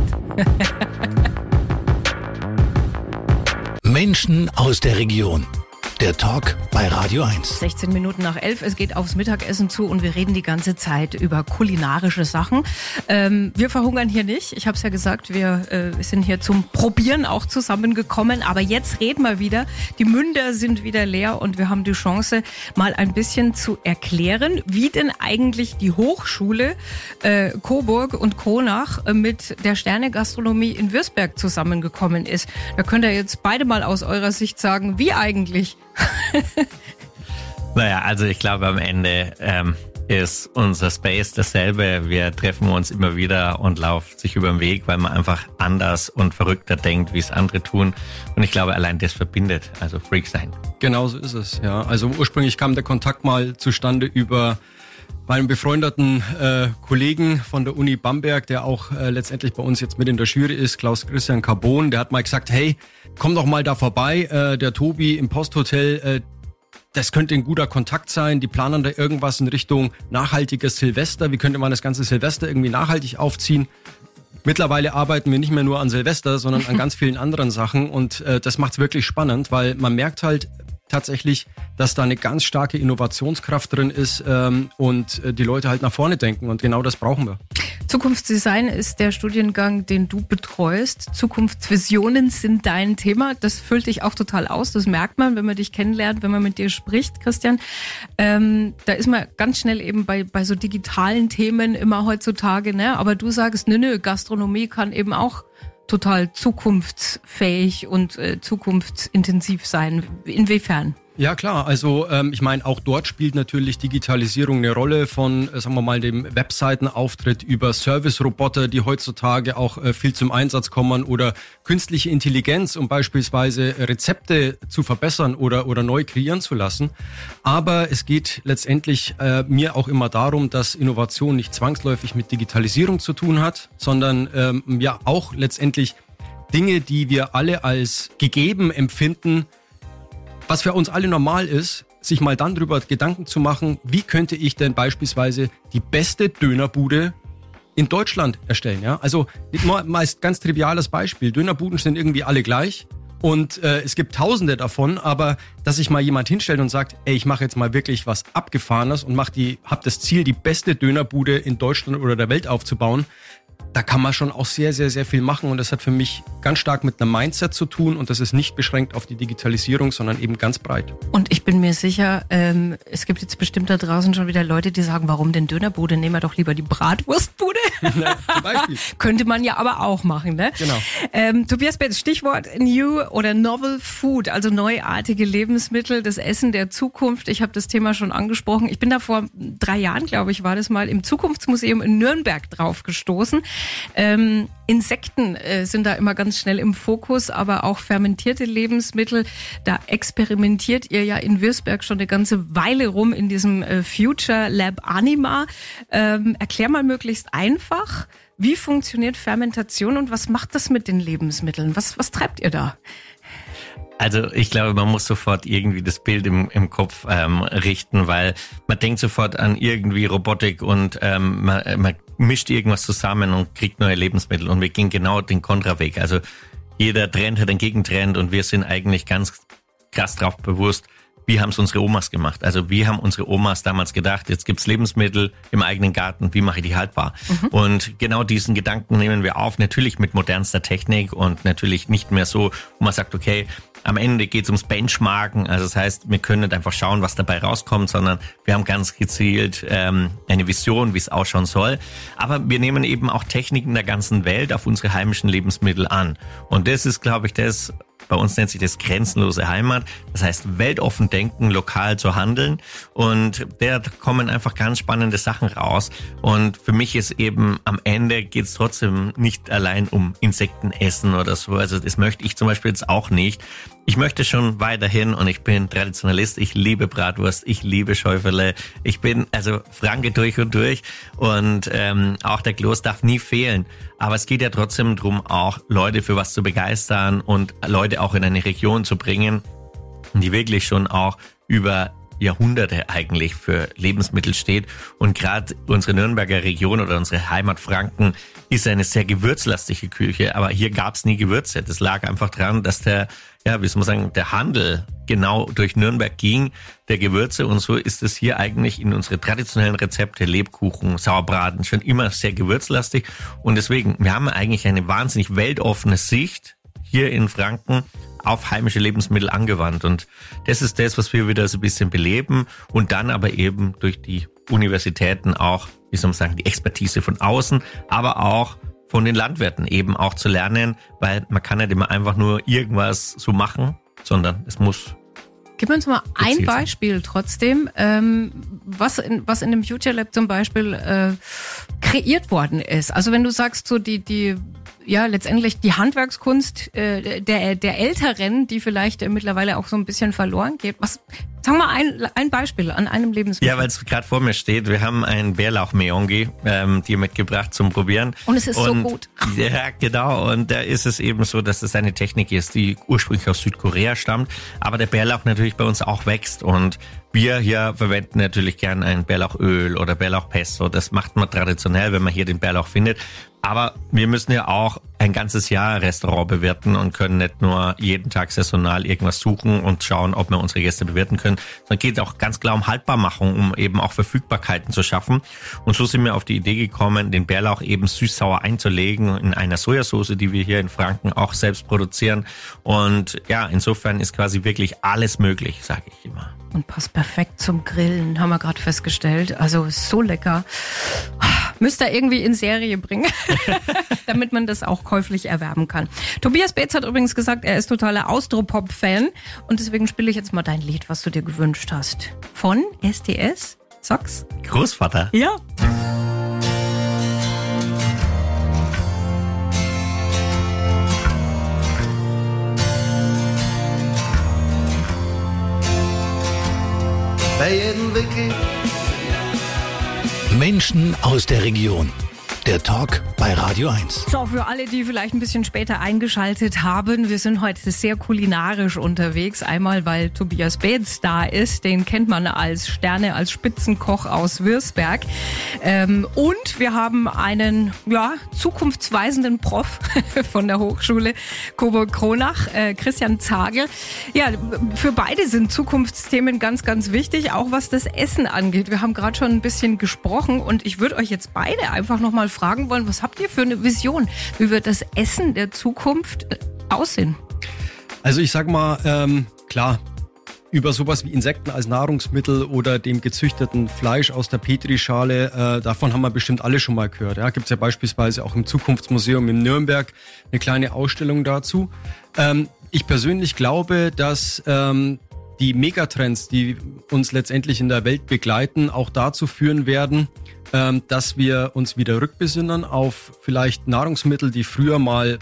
Menschen aus der Region. Der Talk bei Radio eins. sechzehn Minuten nach elf, es geht aufs Mittagessen zu und wir reden die ganze Zeit über kulinarische Sachen. Ähm, wir verhungern hier nicht. Ich habe es ja gesagt, wir äh, sind hier zum Probieren auch zusammengekommen. Aber jetzt reden wir wieder. Die Münder sind wieder leer und wir haben die Chance, mal ein bisschen zu erklären, wie denn eigentlich die Hochschule äh, Coburg und Kronach äh, mit der Sterne-Gastronomie in Würzberg zusammengekommen ist. Da könnt ihr jetzt beide mal aus eurer Sicht sagen, wie eigentlich? Naja, also ich glaube am Ende ähm, ist unser Space dasselbe. Wir treffen uns immer wieder und laufen sich über den Weg, weil man einfach anders und verrückter denkt, wie es andere tun. Und ich glaube, allein das verbindet, also Freak sein. Genau so ist es, ja. Also ursprünglich kam der Kontakt mal zustande über meinen befreundeten äh, Kollegen von der Uni Bamberg, der auch äh, letztendlich bei uns jetzt mit in der Jury ist, Klaus-Christian Carbon. Der hat mal gesagt, hey, komm doch mal da vorbei, äh, der Tobi im Posthotel, äh, das könnte ein guter Kontakt sein. Die planen da irgendwas in Richtung nachhaltiges Silvester. Wie könnte man das ganze Silvester irgendwie nachhaltig aufziehen? Mittlerweile arbeiten wir nicht mehr nur an Silvester, sondern an ganz vielen anderen Sachen. Und äh, das macht's wirklich spannend, weil man merkt halt tatsächlich, dass da eine ganz starke Innovationskraft drin ist ähm, und äh, die Leute halt nach vorne denken. Und genau das brauchen wir. Zukunftsdesign ist der Studiengang, den du betreust. Zukunftsvisionen sind dein Thema. Das füllt dich auch total aus. Das merkt man, wenn man dich kennenlernt, wenn man mit dir spricht, Christian. Ähm, da ist man ganz schnell eben bei, bei so digitalen Themen immer heutzutage. Ne? Aber du sagst, nö, nö, Gastronomie kann eben auch total zukunftsfähig und äh, zukunftsintensiv sein. Inwiefern? Ja klar, also ähm, ich meine, auch dort spielt natürlich Digitalisierung eine Rolle von, äh, sagen wir mal, dem Webseitenauftritt über Service-Roboter, die heutzutage auch äh, viel zum Einsatz kommen oder künstliche Intelligenz, um beispielsweise Rezepte zu verbessern oder oder neu kreieren zu lassen. Aber es geht letztendlich äh, mir auch immer darum, dass Innovation nicht zwangsläufig mit Digitalisierung zu tun hat, sondern ähm, ja auch letztendlich Dinge, die wir alle als gegeben empfinden, was für uns alle normal ist, sich mal dann drüber Gedanken zu machen, wie könnte ich denn beispielsweise die beste Dönerbude in Deutschland erstellen. Ja? Also meist ganz triviales Beispiel. Dönerbuden sind irgendwie alle gleich und äh, es gibt tausende davon, aber dass sich mal jemand hinstellt und sagt, ey, ich mache jetzt mal wirklich was Abgefahrenes und mach die, hab das Ziel, die beste Dönerbude in Deutschland oder der Welt aufzubauen, da kann man schon auch sehr, sehr, sehr viel machen und das hat für mich ganz stark mit einem Mindset zu tun und das ist nicht beschränkt auf die Digitalisierung, sondern eben ganz breit. Und ich bin mir sicher, ähm, es gibt jetzt bestimmt da draußen schon wieder Leute, die sagen, warum denn Dönerbude? Nehmen wir doch lieber die Bratwurstbude. Na, zum Beispiel. Könnte man ja aber auch machen, ne? Genau. Ähm, Tobias Betz, Stichwort New oder Novel Food, also neuartige Lebensmittel, das Essen der Zukunft. Ich habe das Thema schon angesprochen. Ich bin da vor drei Jahren, glaube ich, war das mal im Zukunftsmuseum in Nürnberg drauf gestoßen. Ähm, Insekten äh, sind da immer ganz schnell im Fokus, aber auch fermentierte Lebensmittel. Da experimentiert ihr ja in Würzberg schon eine ganze Weile rum in diesem äh, Future Lab Anima. Ähm, erklär mal möglichst einfach, wie funktioniert Fermentation und was macht das mit den Lebensmitteln? Was, was treibt ihr da? Also ich glaube, man muss sofort irgendwie das Bild im, im Kopf ähm, richten, weil man denkt sofort an irgendwie Robotik und ähm, man, man mischt irgendwas zusammen und kriegt neue Lebensmittel und wir gehen genau den Kontraweg. Also jeder Trend hat einen Gegentrend und wir sind eigentlich ganz krass drauf bewusst, wie haben es unsere Omas gemacht? Also wie haben unsere Omas damals gedacht, jetzt gibt's Lebensmittel im eigenen Garten, wie mache ich die haltbar? Mhm. Und genau diesen Gedanken nehmen wir auf, natürlich mit modernster Technik und natürlich nicht mehr so, wo man sagt, okay, am Ende geht's ums Benchmarken, also das heißt, wir können nicht einfach schauen, was dabei rauskommt, sondern wir haben ganz gezielt ähm, eine Vision, wie es ausschauen soll. Aber wir nehmen eben auch Techniken der ganzen Welt auf unsere heimischen Lebensmittel an. Und das ist, glaube ich, das, bei uns nennt sich das grenzenlose Heimat. Das heißt, weltoffen denken, lokal zu handeln. Und da kommen einfach ganz spannende Sachen raus. Und für mich ist eben, am Ende geht's trotzdem nicht allein um Insektenessen oder so. Also das möchte ich zum Beispiel jetzt auch nicht. Ich möchte schon weiterhin und ich bin Traditionalist, ich liebe Bratwurst, ich liebe Schäufele, ich bin also Franke durch und durch und ähm, auch der Kloß darf nie fehlen. Aber es geht ja trotzdem darum, auch Leute für was zu begeistern und Leute auch in eine Region zu bringen, die wirklich schon auch über Jahrhunderte eigentlich für Lebensmittel steht. Und gerade unsere Nürnberger Region oder unsere Heimat Franken ist eine sehr gewürzlastige Küche, aber hier gab es nie Gewürze. Das lag einfach dran, dass der, ja, wie soll man sagen, der Handel genau durch Nürnberg ging, der Gewürze. Und so ist es hier eigentlich in unsere traditionellen Rezepte, Lebkuchen, Sauerbraten, schon immer sehr gewürzlastig. Und deswegen, wir haben eigentlich eine wahnsinnig weltoffene Sicht hier in Franken auf heimische Lebensmittel angewandt. Und das ist das, was wir wieder so ein bisschen beleben und dann aber eben durch die Universitäten auch, wie soll man sagen, die Expertise von außen, aber auch von den Landwirten eben auch zu lernen, weil man kann nicht immer einfach nur irgendwas so machen, sondern es muss Gib uns mal ein Beispiel trotzdem, ähm, was, in, was in dem Future Lab zum Beispiel äh, kreiert worden ist. Also wenn du sagst, so die, die ja letztendlich die Handwerkskunst äh, der, der Älteren, die vielleicht äh, mittlerweile auch so ein bisschen verloren geht. Was, sag mal ein, ein Beispiel an einem Lebensmittel. Ja, weil es gerade vor mir steht, wir haben einen Bärlauch-Meongi ähm, dir mitgebracht zum Probieren. Und es ist und, so gut. Ja, genau. Und da ist es eben so, dass es eine Technik ist, die ursprünglich aus Südkorea stammt, aber der Bärlauch natürlich bei uns auch wächst und wir hier verwenden natürlich gern ein Bärlauchöl oder Bärlauchpesto. Das macht man traditionell, wenn man hier den Bärlauch findet. Aber wir müssen ja auch ein ganzes Jahr Restaurant bewirten und können nicht nur jeden Tag saisonal irgendwas suchen und schauen, ob wir unsere Gäste bewirten können. Sondern geht auch ganz klar um Haltbarmachung, um eben auch Verfügbarkeiten zu schaffen. Und so sind wir auf die Idee gekommen, den Bärlauch eben süß-sauer einzulegen in einer Sojasauce, die wir hier in Franken auch selbst produzieren. Und ja, insofern ist quasi wirklich alles möglich, sage ich immer. Und passt perfekt zum Grillen, haben wir gerade festgestellt. Also ist so lecker. Müsst ihr irgendwie in Serie bringen, damit man das auch käuflich erwerben kann. Tobias Beetz hat übrigens gesagt, er ist totaler Austropop-Fan. Und deswegen spiele ich jetzt mal dein Lied, was du dir gewünscht hast. Von S T S? Sag's. Großvater. Ja. Bei jedem Wickel. Menschen aus der Region. Der Talk bei Radio eins. So, für alle, die vielleicht ein bisschen später eingeschaltet haben, wir sind heute sehr kulinarisch unterwegs. Einmal, weil Tobias Beetz da ist, den kennt man als Sterne, als Spitzenkoch aus Würzberg. Ähm, und wir haben einen, ja, zukunftsweisenden Prof von der Hochschule Coburg-Kronach, äh, Christian Zagel. Ja, für beide sind Zukunftsthemen ganz, ganz wichtig, auch was das Essen angeht. Wir haben gerade schon ein bisschen gesprochen und ich würde euch jetzt beide einfach nochmal fragen wollen, was habt ihr für eine Vision? Wie wird das Essen der Zukunft aussehen? Also ich sag mal, ähm, klar, über sowas wie Insekten als Nahrungsmittel oder dem gezüchteten Fleisch aus der Petrischale, äh, davon haben wir bestimmt alle schon mal gehört. Ja, gibt es ja beispielsweise auch im Zukunftsmuseum in Nürnberg eine kleine Ausstellung dazu. Ähm, ich persönlich glaube, dass ähm, die Megatrends, die uns letztendlich in der Welt begleiten, auch dazu führen werden, ähm, dass wir uns wieder rückbesinnen auf vielleicht Nahrungsmittel, die früher mal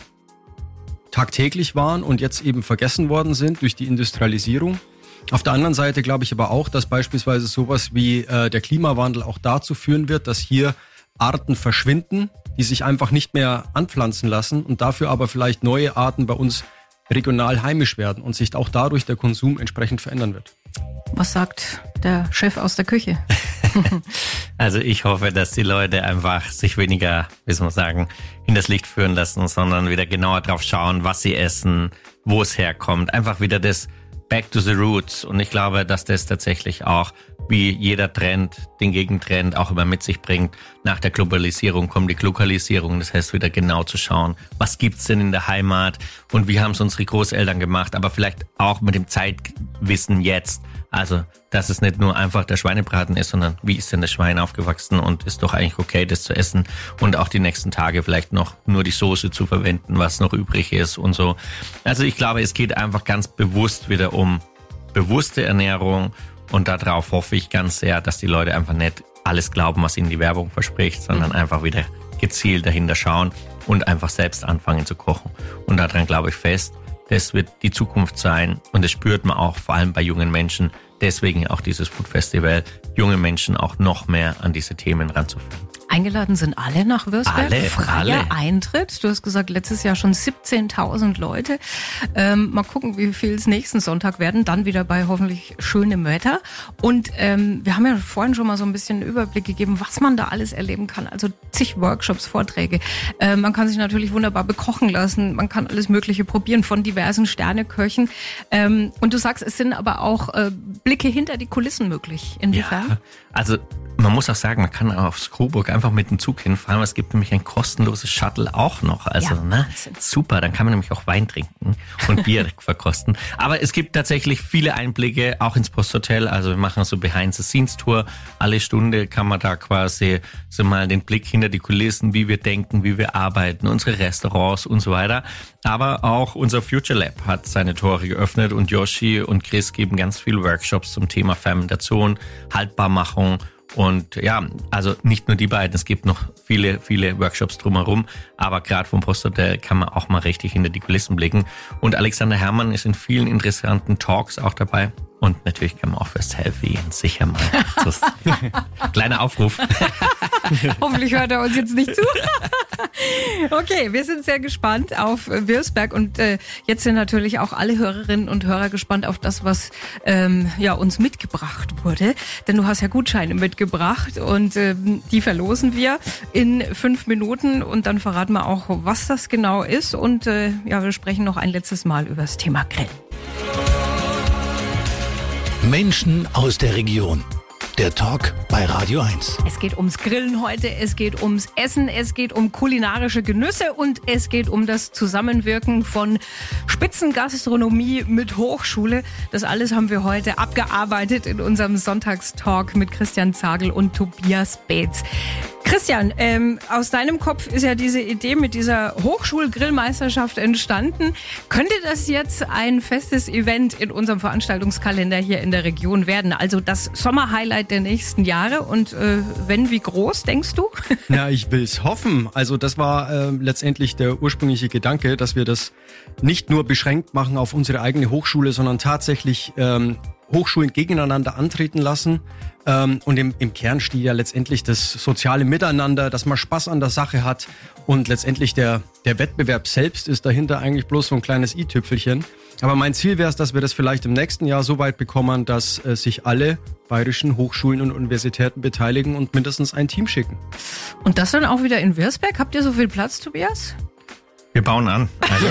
tagtäglich waren und jetzt eben vergessen worden sind durch die Industrialisierung. Auf der anderen Seite glaube ich aber auch, dass beispielsweise sowas wie äh, der Klimawandel auch dazu führen wird, dass hier Arten verschwinden, die sich einfach nicht mehr anpflanzen lassen und dafür aber vielleicht neue Arten bei uns regional heimisch werden und sich auch dadurch der Konsum entsprechend verändern wird. Was sagt der Chef aus der Küche? Also ich hoffe, dass die Leute einfach sich weniger, wie soll man sagen, in das Licht führen lassen, sondern wieder genauer drauf schauen, was sie essen, wo es herkommt. Einfach wieder das Back to the Roots. Und ich glaube, dass das tatsächlich auch, wie jeder Trend, den Gegentrend auch immer mit sich bringt. Nach der Globalisierung kommt die Lokalisierung. Das heißt, wieder genau zu schauen, was gibt's denn in der Heimat und wie haben es unsere Großeltern gemacht, aber vielleicht auch mit dem Zeitwissen jetzt. Also, dass es nicht nur einfach der Schweinebraten ist, sondern wie ist denn das Schwein aufgewachsen und ist doch eigentlich okay, das zu essen und auch die nächsten Tage vielleicht noch nur die Soße zu verwenden, was noch übrig ist und so. Also ich glaube, es geht einfach ganz bewusst wieder um bewusste Ernährung und darauf hoffe ich ganz sehr, dass die Leute einfach nicht alles glauben, was ihnen die Werbung verspricht, sondern mhm. einfach wieder gezielt dahinter schauen und einfach selbst anfangen zu kochen. Und daran glaube ich fest, das wird die Zukunft sein und das spürt man auch vor allem bei jungen Menschen. Deswegen auch dieses Food Festival, junge Menschen auch noch mehr an diese Themen ranzuführen. Eingeladen sind alle nach Würzberg. Alle, Freier alle. Eintritt. Du hast gesagt, letztes Jahr schon siebzehntausend Leute. Ähm, mal gucken, wie viel es nächsten Sonntag werden. Dann wieder bei hoffentlich schönem Wetter. Und ähm, wir haben ja vorhin schon mal so ein bisschen einen Überblick gegeben, was man da alles erleben kann. Also zig Workshops, Vorträge. Äh, man kann sich natürlich wunderbar bekochen lassen. Man kann alles Mögliche probieren von diversen Sterneköchen. Ähm, und du sagst, es sind aber auch äh, Blicke hinter die Kulissen möglich. Inwiefern? Ja, also man muss auch sagen, man kann aufs Coburg einfach einfach mit dem Zug hinfahren. Es gibt nämlich ein kostenloses Shuttle auch noch. Also, Ja, ne? Wahnsinn. Super, dann kann man nämlich auch Wein trinken und Bier verkosten. Aber es gibt tatsächlich viele Einblicke, auch ins Posthotel. Also wir machen so Behind-the-Scenes-Tour. Alle Stunde kann man da quasi so mal den Blick hinter die Kulissen, wie wir denken, wie wir arbeiten, unsere Restaurants und so weiter. Aber auch unser Future Lab hat seine Tore geöffnet und Yoshi und Chris geben ganz viele Workshops zum Thema Fermentation, Haltbarmachung. Und ja, also nicht nur die beiden, es gibt noch viele, viele Workshops drumherum, aber gerade vom Posthotel kann man auch mal richtig hinter die Kulissen blicken. Und Alexander Herrmann ist in vielen interessanten Talks auch dabei. Und natürlich kann man auch fürs Selfie sicher mal. Das kleiner Aufruf. Hoffentlich hört er uns jetzt nicht zu. Okay, wir sind sehr gespannt auf Wirsberg und äh, jetzt sind natürlich auch alle Hörerinnen und Hörer gespannt auf das, was ähm, ja uns mitgebracht wurde. Denn du hast ja Gutscheine mitgebracht und ähm, die verlosen wir in fünf Minuten und dann verraten wir auch, was das genau ist und äh, ja, wir sprechen noch ein letztes Mal über das Thema Grillen. Menschen aus der Region. Der Talk bei Radio eins. Es geht ums Grillen heute, es geht ums Essen, es geht um kulinarische Genüsse und es geht um das Zusammenwirken von Spitzengastronomie mit Hochschule. Das alles haben wir heute abgearbeitet in unserem Sonntagstalk mit Christian Zagel und Tobias Beetz. Christian, ähm, aus deinem Kopf ist ja diese Idee mit dieser Hochschulgrillmeisterschaft entstanden. Könnte das jetzt ein festes Event in unserem Veranstaltungskalender hier in der Region werden? Also das Sommerhighlight der nächsten Jahre und äh, wenn, wie groß, denkst du? Na, ich will's hoffen. Also das war äh, letztendlich der ursprüngliche Gedanke, dass wir das nicht nur beschränkt machen auf unsere eigene Hochschule, sondern tatsächlich ähm, Hochschulen gegeneinander antreten lassen. Ähm, und im, im Kern steht ja letztendlich das soziale Miteinander, dass man Spaß an der Sache hat. Und letztendlich der, der Wettbewerb selbst ist dahinter eigentlich bloß so ein kleines i-Tüpfelchen. Aber mein Ziel wäre es, dass wir das vielleicht im nächsten Jahr so weit bekommen, dass äh, sich alle bayerischen Hochschulen und Universitäten beteiligen und mindestens ein Team schicken. Und das dann auch wieder in Wirsberg? Habt ihr so viel Platz, Tobias? Wir bauen an. Also,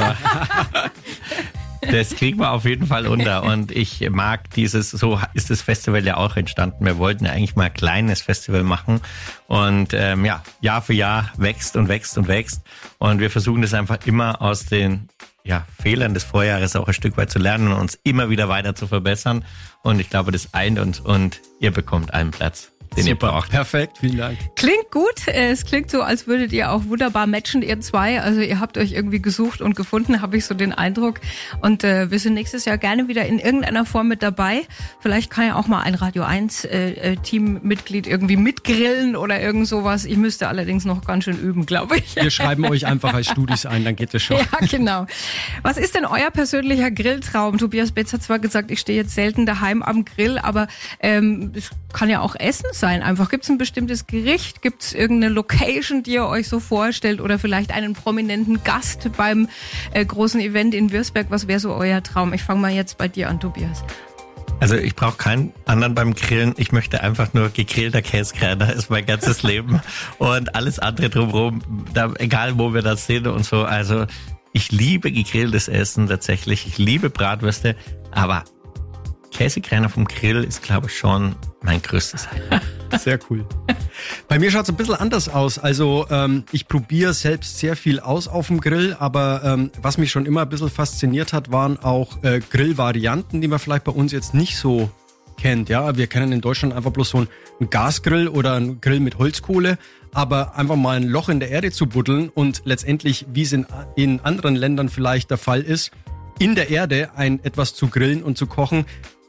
das kriegen wir auf jeden Fall unter und ich mag dieses, so ist das Festival ja auch entstanden. Wir wollten ja eigentlich mal ein kleines Festival machen und ähm, ja, Jahr für Jahr wächst und wächst und wächst und wir versuchen das einfach immer aus den ja, Fehlern des Vorjahres auch ein Stück weit zu lernen und uns immer wieder weiter zu verbessern und ich glaube, das eint uns und ihr bekommt einen Platz, den ihr braucht. Perfekt, vielen Dank. Klingt gut. Es klingt so, als würdet ihr auch wunderbar matchen, ihr zwei. Also ihr habt euch irgendwie gesucht und gefunden, habe ich so den Eindruck. Und äh, wir sind nächstes Jahr gerne wieder in irgendeiner Form mit dabei. Vielleicht kann ja auch mal ein Radio eins äh, Teammitglied irgendwie mitgrillen oder irgend sowas. Ich müsste allerdings noch ganz schön üben, glaube ich. Wir schreiben euch einfach als Studis ein, dann geht es schon. Ja, genau. Was ist denn euer persönlicher Grilltraum? Tobias Beetz hat zwar gesagt, ich stehe jetzt selten daheim am Grill, aber ähm, es kann ja auch Essen sein. Einfach, gibt es ein bestimmtes Gericht? Gibt es irgendeine Location, die ihr euch so vorstellt? Oder vielleicht einen prominenten Gast beim äh, großen Event in Wirsberg? Was wäre so euer Traum? Ich fange mal jetzt bei dir an, Tobias. Also ich brauche keinen anderen beim Grillen. Ich möchte einfach nur gegrillter Käsekreiner, ist mein ganzes Leben. Und alles andere drumherum, da, egal wo wir das sehen und so. Also ich liebe gegrilltes Essen tatsächlich. Ich liebe Bratwürste, aber Käsekreiner vom Grill ist, glaube ich, schon mein größtes Highlight. Sehr cool. Bei mir schaut es ein bisschen anders aus. Also ähm, ich probiere selbst sehr viel aus auf dem Grill, aber ähm, was mich schon immer ein bisschen fasziniert hat, waren auch äh, Grillvarianten, die man vielleicht bei uns jetzt nicht so kennt. Ja, wir kennen in Deutschland einfach bloß so einen Gasgrill oder einen Grill mit Holzkohle, aber einfach mal ein Loch in der Erde zu buddeln und letztendlich, wie es in, in anderen Ländern vielleicht der Fall ist, in der Erde ein etwas zu grillen und zu kochen,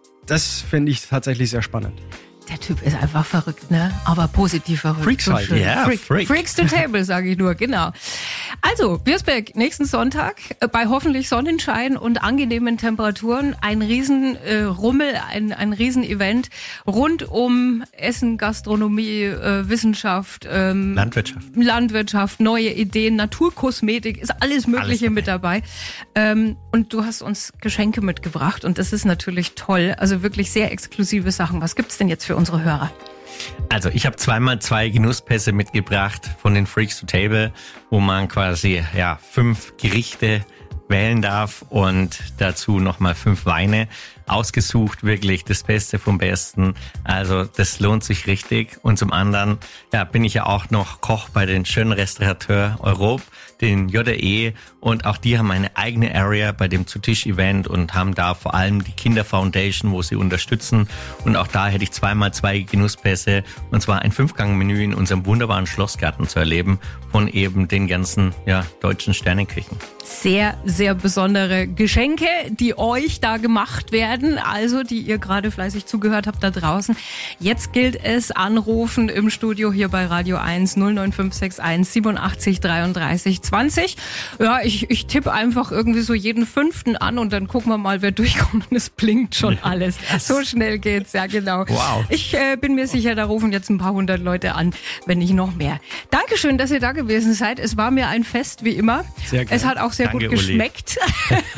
das finde ich tatsächlich sehr spannend. Der Typ ist einfach verrückt, ne? Aber positiv verrückt. Freaks so halt. schön. Ja, Freak. Freak. Freaks to Table, sage ich nur, genau. Also, Wirsberg, nächsten Sonntag, äh, bei hoffentlich Sonnenschein und angenehmen Temperaturen, ein riesen äh, Rummel, ein, ein riesen Event rund um Essen, Gastronomie, äh, Wissenschaft, ähm, Landwirtschaft. Landwirtschaft, neue Ideen, Naturkosmetik, ist alles Mögliche Alles mit dabei. Ähm, und du hast uns Geschenke mitgebracht und das ist natürlich toll. Also wirklich sehr exklusive Sachen. Was gibt's denn jetzt für unsere Hörer? Also ich habe zweimal zwei Genusspässe mitgebracht von den Freaks to Table, wo man quasi ja fünf Gerichte wählen darf und dazu nochmal fünf Weine ausgesucht, wirklich das Beste vom Besten. Also das lohnt sich richtig. Und zum anderen ja, bin ich ja auch noch Koch bei den schönen Restaurateur Europe, den J R E, und auch die haben eine eigene Area bei dem Zu-Tisch-Event und haben da vor allem die Kinder-Foundation, wo sie unterstützen. Und auch da hätte ich zweimal zwei Genusspässe, und zwar ein Fünfgang-Menü in unserem wunderbaren Schlossgarten zu erleben von eben den ganzen ja, deutschen Sterneküchen. Sehr, sehr besondere Geschenke, die euch da gemacht werden, also die ihr gerade fleißig zugehört habt da draußen. Jetzt gilt es, anrufen im Studio hier bei Radio eins null neun fünf sechs eins siebenundachtzig dreiunddreißig zwanzig. Ja, ich, ich tippe einfach irgendwie so jeden Fünften an und dann gucken wir mal, wer durchkommt, und es blinkt schon alles. So schnell geht's, ja genau. Wow. Ich äh, bin mir sicher, da rufen jetzt ein paar hundert Leute an, wenn nicht noch mehr. Dankeschön, dass ihr da gewesen seid. Es war mir ein Fest, wie immer. Sehr gerne. Es hat auch sehr Danke, gut geschmeckt.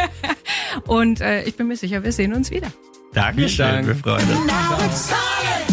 Und äh, ich bin mir sicher, wir sehen uns wieder. Dankeschön, Dank. wir freuen uns. Now it's solid.